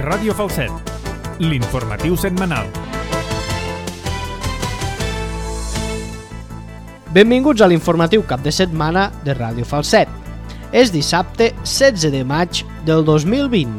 Ràdio Falset, l'informatiu setmanal. Benvinguts a l'informatiu cap de setmana de Ràdio Falset. És dissabte 16 de maig del 2020.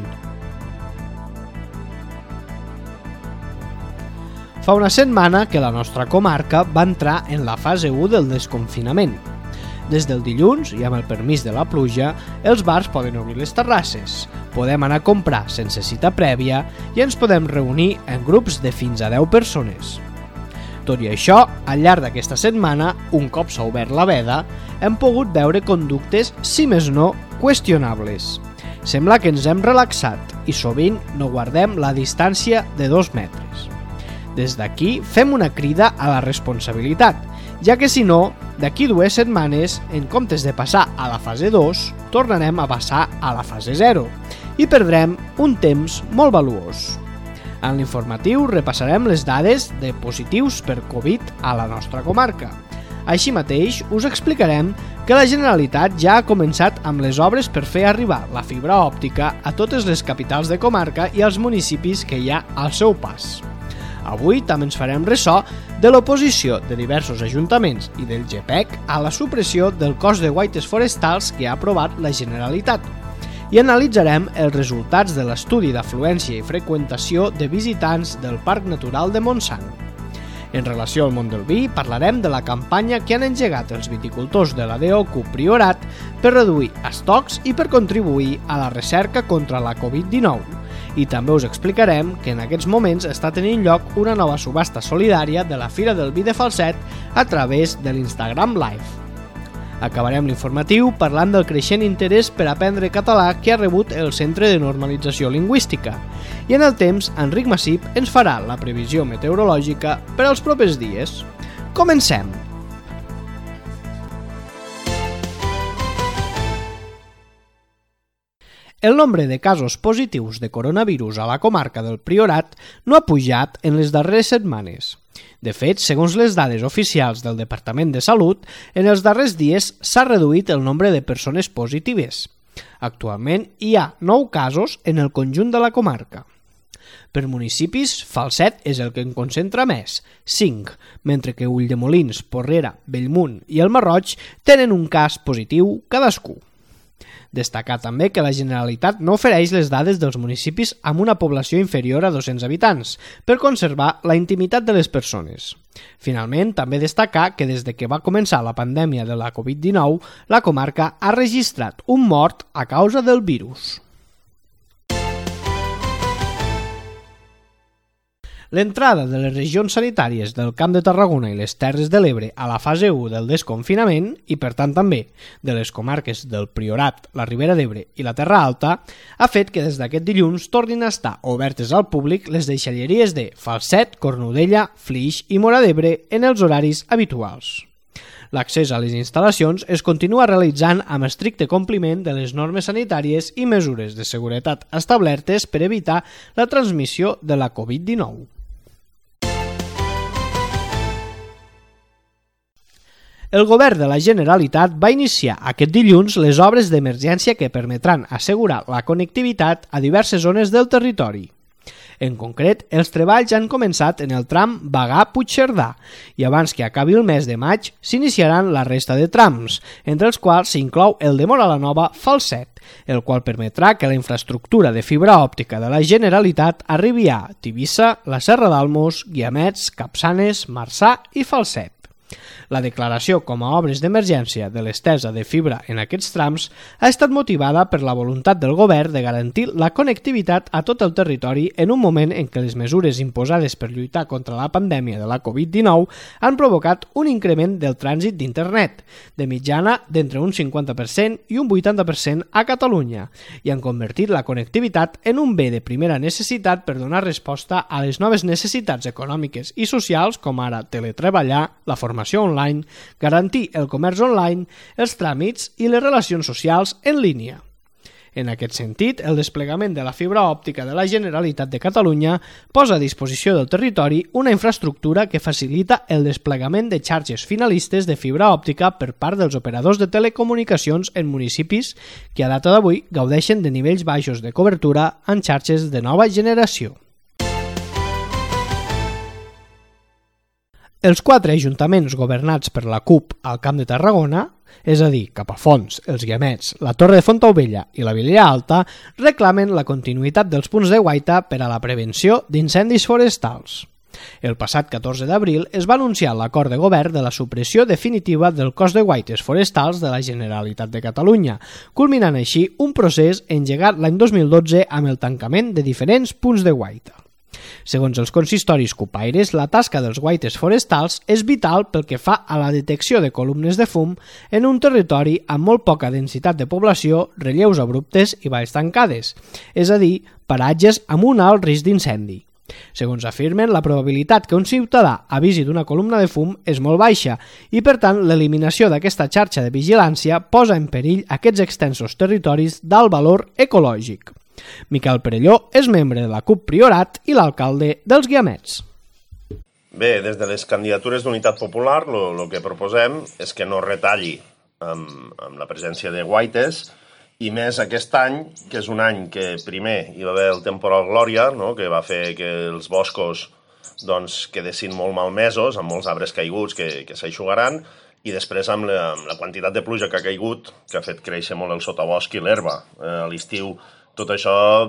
Fa una setmana que la nostra comarca va entrar en la fase 1 del desconfinament. Des del dilluns, i amb el permís de la pluja, els bars poden obrir les terrasses, podem anar a comprar sense cita prèvia i ens podem reunir en grups de fins a 10 persones. Tot i això, al llarg d'aquesta setmana, un cop s'ha obert la veda, hem pogut veure conductes, si més no, qüestionables. Sembla que ens hem relaxat i sovint no guardem la distància de 2 metres. Des d'aquí fem una crida a la responsabilitat, ja que si no, d'aquí 2 setmanes, en comptes de passar a la fase 2, tornarem a passar a la fase 0 i perdrem un temps molt valuós. En l'informatiu repassarem les dades de positius per Covid a la nostra comarca. Així mateix, us explicarem que la Generalitat ja ha començat amb les obres per fer arribar la fibra òptica a totes les capitals de comarca i als municipis que hi ha al seu pas. Avui també ens farem ressò de l'oposició de diversos ajuntaments i del GPEC a la supressió del cost de guaites forestals que ha aprovat la Generalitat i analitzarem els resultats de l'estudi d'afluència i freqüentació de visitants del Parc Natural de Montsant. En relació al món del vi, parlarem de la campanya que han engegat els viticultors de la DOQ Priorat per reduir estocs i per contribuir a la recerca contra la Covid-19. I també us explicarem que en aquests moments està tenint lloc una nova subhasta solidària de la Fira del Vi de Falset a través de l'Instagram Live. Acabarem l'informatiu parlant del creixent interès per aprendre català que ha rebut el Centre de Normalització Lingüística. I en el temps, Enric Massip ens farà la previsió meteorològica per als propers dies. Comencem! El nombre de casos positius de coronavirus a la comarca del Priorat no ha pujat en les darreres setmanes. De fet, segons les dades oficials del Departament de Salut, en els darrers dies s'ha reduït el nombre de persones positives. Actualment hi ha 9 casos en el conjunt de la comarca. Per municipis, Falset és el que en concentra més, 5, mentre que Ulldemolins, Porrera, Bellmunt i el Masroig tenen un cas positiu cadascú. Destacar també que la Generalitat no ofereix les dades dels municipis amb una població inferior a 200 habitants per conservar la intimitat de les persones. Finalment, també destacar que des de que va començar la pandèmia de la Covid-19, la comarca ha registrat un mort a causa del virus. L'entrada de les regions sanitàries del Camp de Tarragona i les Terres de l'Ebre a la fase 1 del desconfinament i, per tant, també de les comarques del Priorat, la Ribera d'Ebre i la Terra Alta, ha fet que des d'aquest dilluns tornin a estar obertes al públic les deixalleries de Falset, Cornudella, Flix i Móra d'Ebre en els horaris habituals. L'accés a les instal·lacions es continua realitzant amb estricte compliment de les normes sanitàries i mesures de seguretat establertes per evitar la transmissió de la Covid-19. El govern de la Generalitat va iniciar aquest dilluns les obres d'emergència que permetran assegurar la connectivitat a diverses zones del territori. En concret, els treballs han començat en el tram Bagà-Puigcerdà i abans que acabi el mes de maig s'iniciaran la resta de trams, entre els quals s'inclou el de Móra la Nova Falset, el qual permetrà que la infraestructura de fibra òptica de la Generalitat arribi a Tivissa, la Serra d'Almos, Guiamets, Capçanes, Marçà i Falset. La declaració com a obres d'emergència de l'estesa de fibra en aquests trams ha estat motivada per la voluntat del govern de garantir la connectivitat a tot el territori en un moment en què les mesures imposades per lluitar contra la pandèmia de la Covid-19 han provocat un increment del trànsit d'internet, de mitjana d'entre un 50% i un 80% a Catalunya, i han convertit la connectivitat en un bé de primera necessitat per donar resposta a les noves necessitats econòmiques i socials com ara teletreballar, la formació online, garantir el comerç online, els tràmits i les relacions socials en línia. En aquest sentit, el desplegament de la fibra òptica de la Generalitat de Catalunya posa a disposició del territori una infraestructura que facilita el desplegament de xarxes finalistes de fibra òptica per part dels operadors de telecomunicacions en municipis que a data d'avui gaudeixen de nivells baixos de cobertura en xarxes de nova generació. Els 4 ajuntaments governats per la CUP al Camp de Tarragona, és a dir, Capafonts, els Guiamets, la Torre de Fontaubella i la Vilella Alta, reclamen la continuïtat dels punts de guaita per a la prevenció d'incendis forestals. El passat 14 d'abril es va anunciar l'acord de govern de la supressió definitiva del cos de guaites forestals de la Generalitat de Catalunya, culminant així un procés engegat l'any 2012 amb el tancament de diferents punts de guaita. Segons els consistoris cupaires, la tasca dels guaites forestals és vital pel que fa a la detecció de columnes de fum en un territori amb molt poca densitat de població, relleus abruptes i valls tancades, és a dir, paratges amb un alt risc d'incendi. Segons afirmen, la probabilitat que un ciutadà avisi d'una columna de fum és molt baixa i, per tant, l'eliminació d'aquesta xarxa de vigilància posa en perill aquests extensos territoris d'alt valor ecològic. Miquel Perelló és membre de la CUP Priorat i l'alcalde dels Guiamets. Bé, des de les candidatures d'Unitat Popular el que proposem és que no retalli amb la presència de guaites i més aquest any, que és un any que primer hi va haver el temporal Glòria, no? Que va fer que els boscos quedessin molt malmesos, amb molts arbres caiguts que s'aixugaran, i després amb la quantitat de pluja que ha caigut, que ha fet créixer molt el sotabosc i l'herba. A l'estiu tot això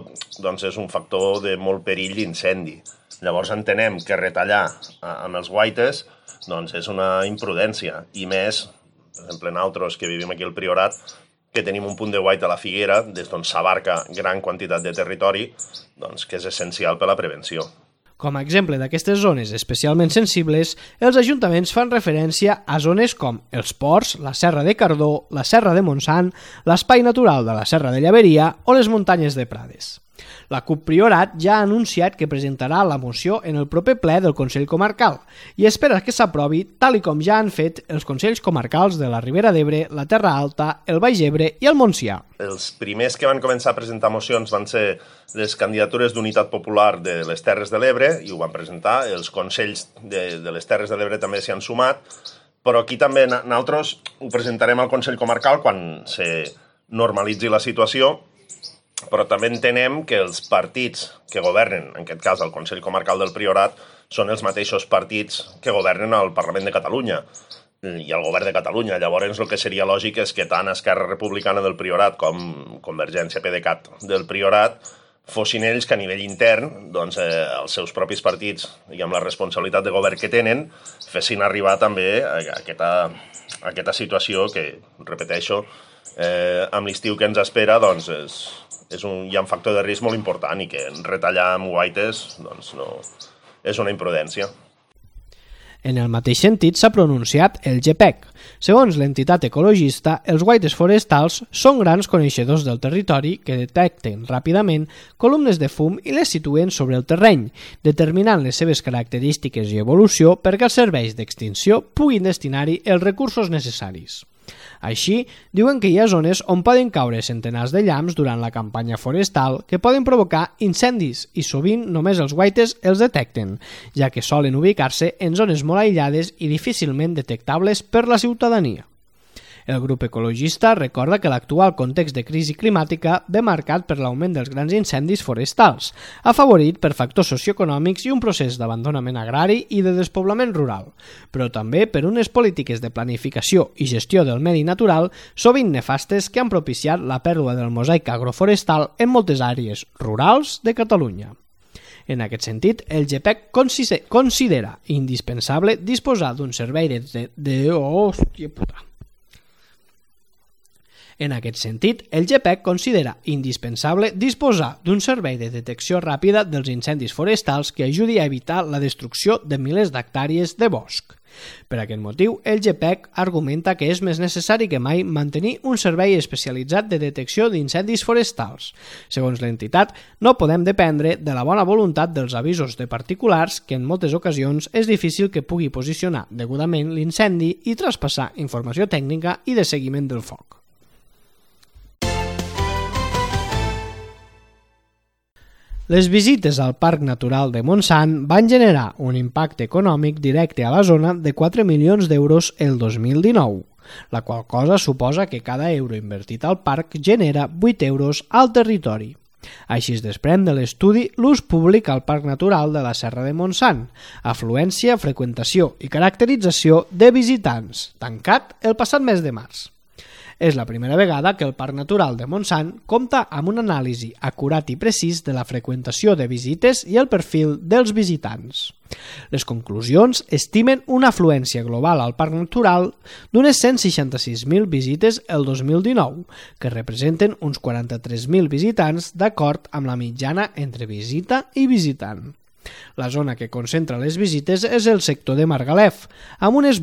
és un factor de molt perill d'incendi. Llavors entenem que retallar amb els guaites és una imprudència, i més, per exemple, nosaltres que vivim aquí al Priorat, que tenim un punt de guaita a la Figuera, des d'on s'abarca gran quantitat de territori, que és essencial per a la prevenció. Com a exemple d'aquestes zones especialment sensibles, els ajuntaments fan referència a zones com els Ports, la Serra de Cardó, la Serra de Montsant, l'espai natural de la Serra de Llaveria o les muntanyes de Prades. La CUP Priorat ja ha anunciat que presentarà la moció en el proper ple del Consell Comarcal i espera que s'aprovi tal i com ja han fet els Consells Comarcals de la Ribera d'Ebre, la Terra Alta, el Baix Ebre i el Montsià. Els primers que van començar a presentar mocions van ser les candidatures d'Unitat Popular de les Terres de l'Ebre i ho van presentar, els Consells de les Terres de l'Ebre també s'hi han sumat, però aquí també nosaltres ho presentarem al Consell Comarcal quan se normalitzi la situació, però també entenem que els partits que governen, en aquest cas el Consell Comarcal del Priorat, són els mateixos partits que governen al Parlament de Catalunya i al Govern de Catalunya. Llavors el que seria lògic és que tant Esquerra Republicana del Priorat com Convergència PDeCAT del Priorat fossin ells que a nivell intern els seus propis partits i amb la responsabilitat de govern que tenen fessin arribar també a aquesta situació que, repeteixo, amb l'estiu que ens espera hi ha un factor de risc molt important i que retallar amb guaites és una imprudència. En el mateix sentit s'ha pronunciat el GPEC. Segons l'entitat ecologista, els guaites forestals són grans coneixedors del territori que detecten ràpidament columnes de fum i les situen sobre el terreny, determinant les seves característiques i evolució perquè els serveis d'extinció puguin destinar-hi els recursos necessaris. Així, diuen que hi ha zones on poden caure centenars de llamps durant la campanya forestal que poden provocar incendis i sovint només els guaites els detecten, ja que solen ubicar-se en zones molt aïllades i difícilment detectables per la ciutadania. El grup ecologista recorda que l'actual context de crisi climàtica ve marcat per l'augment dels grans incendis forestals, afavorit per factors socioeconòmics i un procés d'abandonament agrari i de despoblament rural, però també per unes polítiques de planificació i gestió del medi natural sovint nefastes que han propiciat la pèrdua del mosaic agroforestal en moltes àrees rurals de Catalunya. En aquest sentit, el GPEC considera indispensable disposar d'un servei En aquest sentit, el GPEC considera indispensable disposar d'un servei de detecció ràpida dels incendis forestals que ajudi a evitar la destrucció de milers d'hectàrees de bosc. Per aquest motiu, el GPEC argumenta que és més necessari que mai mantenir un servei especialitzat de detecció d'incendis forestals. Segons l'entitat, no podem dependre de la bona voluntat dels avisos de particulars que en moltes ocasions és difícil que pugui posicionar degudament l'incendi i traspassar informació tècnica i de seguiment del foc. Les visites al Parc Natural de Montsant van generar un impacte econòmic directe a la zona de 4 milions d'euros el 2019, la qual cosa suposa que cada euro invertit al parc genera 8 euros al territori. Així es desprèn de l'estudi l'ús públic al Parc Natural de la Serra de Montsant, afluència, freqüentació i caracterització de visitants, tancat el passat mes de març. És la primera vegada que el Parc Natural de Montsant compta amb una anàlisi acurat i precís de la freqüentació de visites i el perfil dels visitants. Les conclusions estimen una afluència global al Parc Natural d'unes 166.000 visites el 2019, que representen uns 43.000 visitants d'acord amb la mitjana entre visita i visitant. La zona que concentra les visites és el sector de Margalef, amb unes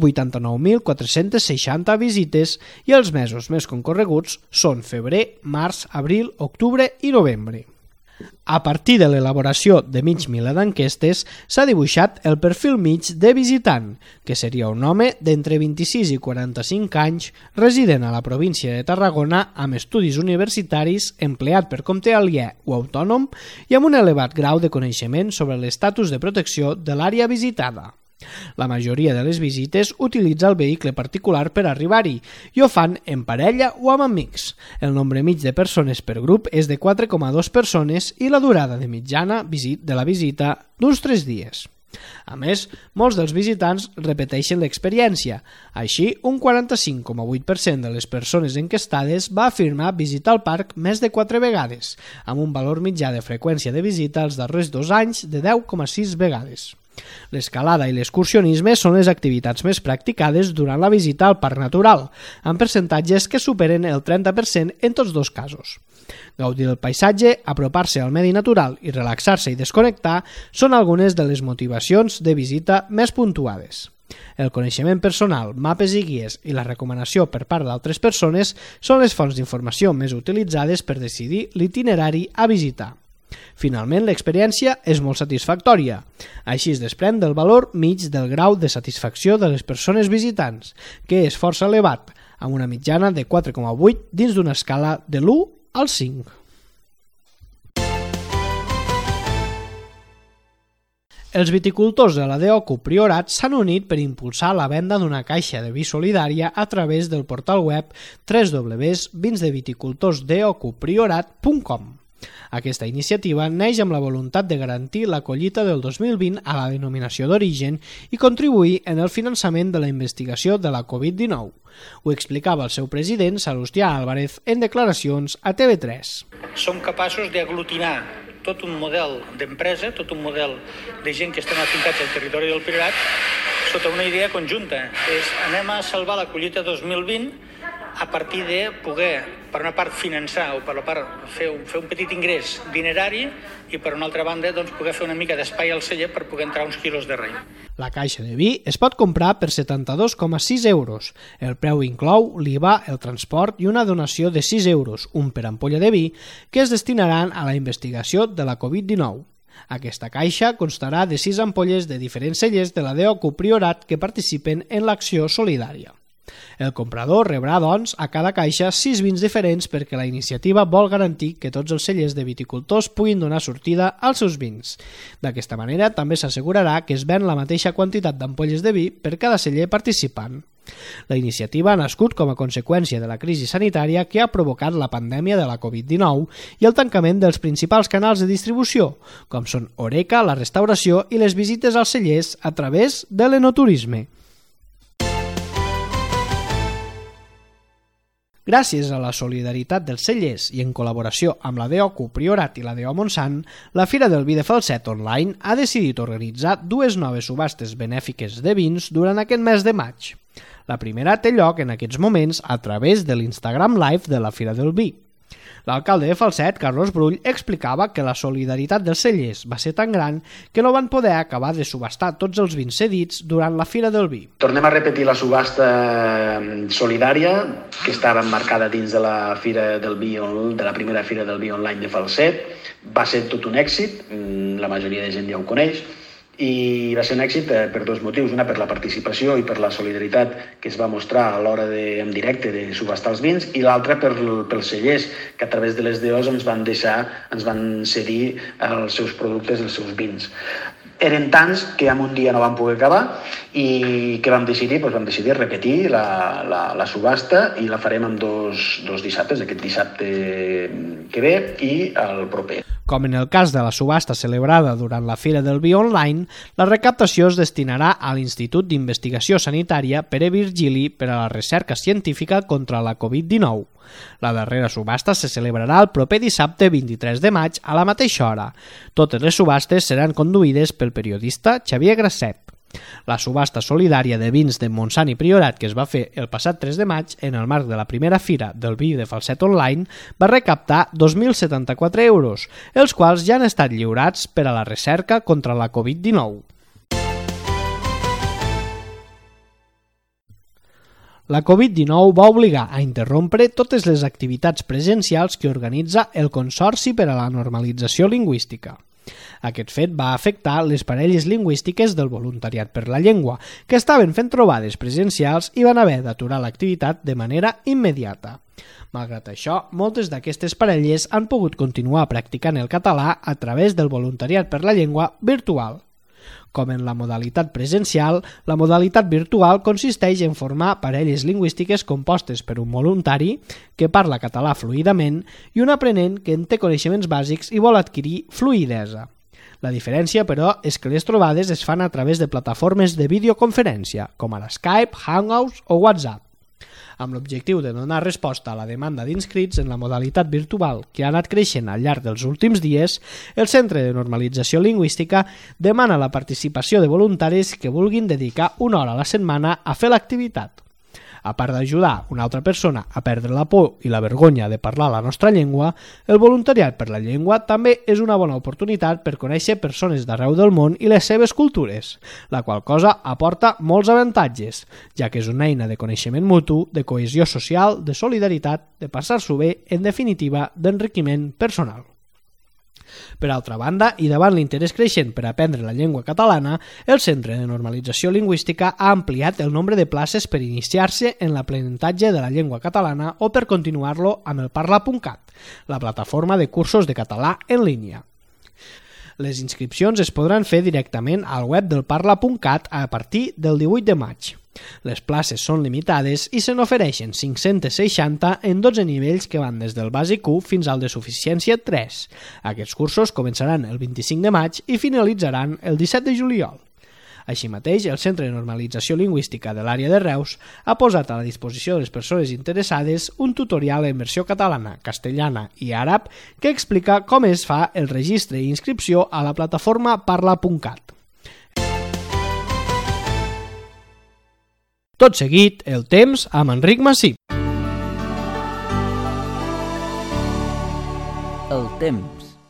89.460 visites, i els mesos més concorreguts són febrer, març, abril, octubre i novembre. A partir de l'elaboració de mig miler d'enquestes, s'ha dibuixat el perfil mig de visitant, que seria un home d'entre 26 i 45 anys, resident a la província de Tarragona amb estudis universitaris, empleat per compte aliè o autònom i amb un elevat grau de coneixement sobre l'estatus de protecció de l'àrea visitada. La majoria de les visites utilitza el vehicle particular per arribar-hi i ho fan en parella o amb amics. El nombre mig de persones per grup és de 4,2 persones i la durada de mitjana de la visita d'uns 3 dies. A més, molts dels visitants repeteixen l'experiència. Així, un 45,8% de les persones enquestades va afirmar visitar el parc més de 4 vegades, amb un valor mitjà de freqüència de visita els darrers 2 anys de 10,6 vegades. L'escalada i l'excursionisme són les activitats més practicades durant la visita al Parc Natural, amb percentatges que superen el 30% en tots dos casos. Gaudir del paisatge, apropar-se al medi natural i relaxar-se i desconnectar són algunes de les motivacions de visita més puntuades. El coneixement personal, mapes i guies i la recomanació per part d'altres persones són les fonts d'informació més utilitzades per decidir l'itinerari a visitar. Finalment, l'experiència és molt satisfactòria. Així es desprèn del valor mig del grau de satisfacció de les persones visitants, que és força elevat, amb una mitjana de 4,8 dins d'una escala de l'1 al 5. Els viticultors de la DOCU Priorat s'han unit per impulsar la venda d'una caixa de vi solidària a través del portal web www.vinsdeviticultorsdocupriorat.com. Aquesta iniciativa neix amb la voluntat de garantir la collita del 2020 a la denominació d'origen i contribuir en el finançament de la investigació de la Covid-19. Ho explicava el seu president, Salustià Álvarez, en declaracions a TV3. Som capaços d'aglutinar tot un model d'empresa, tot un model de gent que estem afincats al territori del Priorat sota una idea conjunta. Anem a salvar la collita 2020 a partir de poder, per una part, finançar o per la part fer un petit ingrés dinerari i per una altra banda poder fer una mica d'espai al celler per poder entrar uns quilos de raïm. La caixa de vi es pot comprar per 72,6 euros. El preu inclou l'IVA, el transport i una donació de 6 euros, un per ampolla de vi, que es destinaran a la investigació de la Covid-19. Aquesta caixa constarà de 6 ampolles de diferents cellers de la DOCU Priorat que participen en l'acció solidària. El comprador rebrà, doncs, a cada caixa 6 vins diferents perquè la iniciativa vol garantir que tots els cellers de viticultors puguin donar sortida als seus vins. D'aquesta manera, també s'assegurarà que es ven la mateixa quantitat d'ampolles de vi per cada celler participant. La iniciativa ha nascut com a conseqüència de la crisi sanitària que ha provocat la pandèmia de la Covid-19 i el tancament dels principals canals de distribució, com són Horeca, la restauració i les visites als cellers a través de l'enoturisme. Gràcies a la solidaritat dels cellers i en col·laboració amb la DOCU Priorat i la DO Montsant, la Fira del Vi de Falset Online ha decidit organitzar 2 noves subhastes benèfiques de vins durant aquest mes de maig. La primera té lloc en aquests moments a través de l'Instagram Live de la Fira del Vi. L'alcalde de Falset, Carlos Brull, explicava que la solidaritat dels cellers va ser tan gran que no van poder acabar de subhastar tots els vins cedits durant la Fira del Vi. Tornem a repetir la subhasta solidària que estava emmarcada dins de la Fira del Vi, de la primera Fira del Vi online de Falset. Va ser tot un èxit, la majoria de gent ja ho coneix. I va ser un èxit per dos motius. Una, per la participació i per la solidaritat que es va mostrar a l'hora en directe de subhastar els vins, i l'altra pels cellers, que a través de les DOs ens van cedir els seus productes, els seus vins. Eren tants que en un dia no vam poder acabar i què vam decidir? Vam decidir repetir la subhasta i la farem en dos dissabtes, aquest dissabte que ve i el proper. Com en el cas de la subhasta celebrada durant la Fira del Vi Online, la recaptació es destinarà a l'Institut d'Investigació Sanitària Pere Virgili per a la recerca científica contra la Covid-19. La darrera subhasta se celebrarà el proper dissabte 23 de maig a la mateixa hora. Totes les subhastes seran conduïdes pel periodista Xavier Grasset. La subhasta solidària de vins de Montsant i Priorat que es va fer el passat 3 de maig en el marc de la primera fira del vi de Falset Online va recaptar 2.074 euros, els quals ja han estat lliurats per a la recerca contra la Covid-19. La Covid-19 va obligar a interrompre totes les activitats presencials que organitza el Consorci per a la Normalització Lingüística. Aquest fet va afectar les parelles lingüístiques del Voluntariat per la Llengua, que estaven fent trobades presencials i van haver d'aturar l'activitat de manera immediata. Malgrat això, moltes d'aquestes parelles han pogut continuar practicant el català a través del Voluntariat per la Llengua virtual. Com en la modalitat presencial, la modalitat virtual consisteix en formar parelles lingüístiques compostes per un voluntari que parla català fluidament i un aprenent que en té coneixements bàsics i vol adquirir fluïdesa. La diferència, però, és que les trobades es fan a través de plataformes de videoconferència, com ara Skype, Hangouts o WhatsApp. Amb l'objectiu de donar resposta a la demanda d'inscrits en la modalitat virtual que ha anat creixent al llarg dels últims dies, el Centre de Normalització Lingüística demana la participació de voluntaris que vulguin dedicar una hora a la setmana a fer l'activitat. A part d'ajudar una altra persona a perdre la por i la vergonya de parlar la nostra llengua, el voluntariat per la llengua també és una bona oportunitat per conèixer persones d'arreu del món i les seves cultures, la qual cosa aporta molts avantatges, ja que és una eina de coneixement mutu, de cohesió social, de solidaritat, de passar-s'ho bé, en definitiva, d'enriquiment personal. Per altra banda, i davant l'interès creixent per aprendre la llengua catalana, el Centre de Normalització Lingüística ha ampliat el nombre de places per iniciar-se en l'aprenentatge de la llengua catalana o per continuar-lo amb el Parla.cat, la plataforma de cursos de català en línia. Les inscripcions es podran fer directament al web del Parla.cat a partir del 18 de maig. Les places són limitades i se n'ofereixen 560 en 12 nivells que van des del bàsic 1 fins al de suficiència 3. Aquests cursos començaran el 25 de maig i finalitzaran el 17 de juliol. Així mateix, el Centre de Normalització Lingüística de l'àrea de Reus ha posat a la disposició de les persones interessades un tutorial en versió catalana, castellana i àrab que explica com es fa el registre i inscripció a la plataforma Parla.cat. Tot seguit, el temps amb Enric Massip. El temps.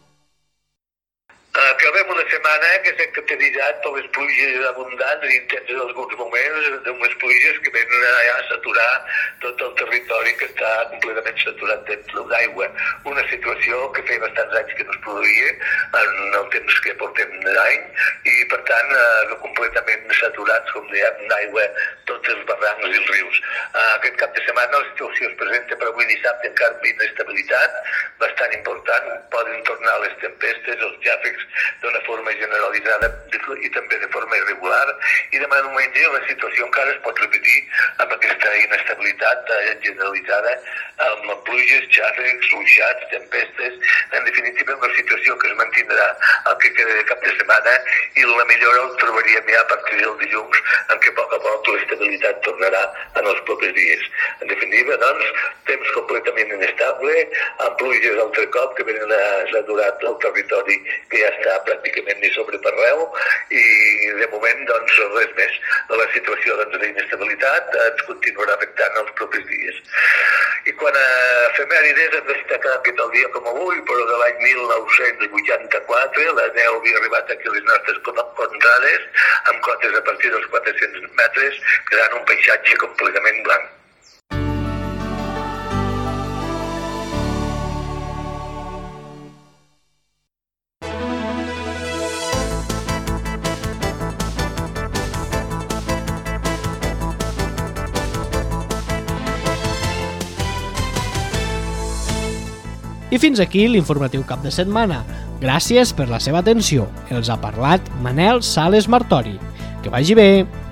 Acabem una setmana que s'ha caracteritzat per les pluges abundants i intenses en alguns moments, d'unes pluges que venen a saturar tot el territori que està completament saturat d'aigua. Una situació que feia bastants anys que no es produïa en el temps que portem d'any i, per tant, completament saturats, com dèiem, d'aigua tots els barrancs i els rius. Aquest cap de setmana la situació es presenta per avui dissabte encara amb inestabilitat bastant important. Poden tornar les tempestes, els xàfecs d'una forma generalitzada i també de forma irregular, i demà diumenge la situació encara es pot repetir amb aquesta inestabilitat generalitzada, amb pluges, xàfecs, ruixats, tempestes, en definitiva una situació que es mantindrà el que queda de cap de setmana, i la millora el trobaríem ja a partir del dilluns, en què a poc l'estabilitat tornarà en els propers dies. En definitiva, doncs, temps completament inestable, amb pluges altre cop que venen a saturar el territori que ja està pràcticament ni sobre per arreu, i de moment doncs res més. La situació d'inestabilitat ens continuarà afectant els propers dies. I quan a efemèrides hem destacat que tal dia com avui, però de l'any 1984, la neu havia arribat aquí a les nostres contrades, amb cotes a partir dels 400 metres, quedant un paisatge completament blanc. I fins aquí l'informatiu cap de setmana. Gràcies per la seva atenció. Els ha parlat Manel Sales Martori. Que vagi bé!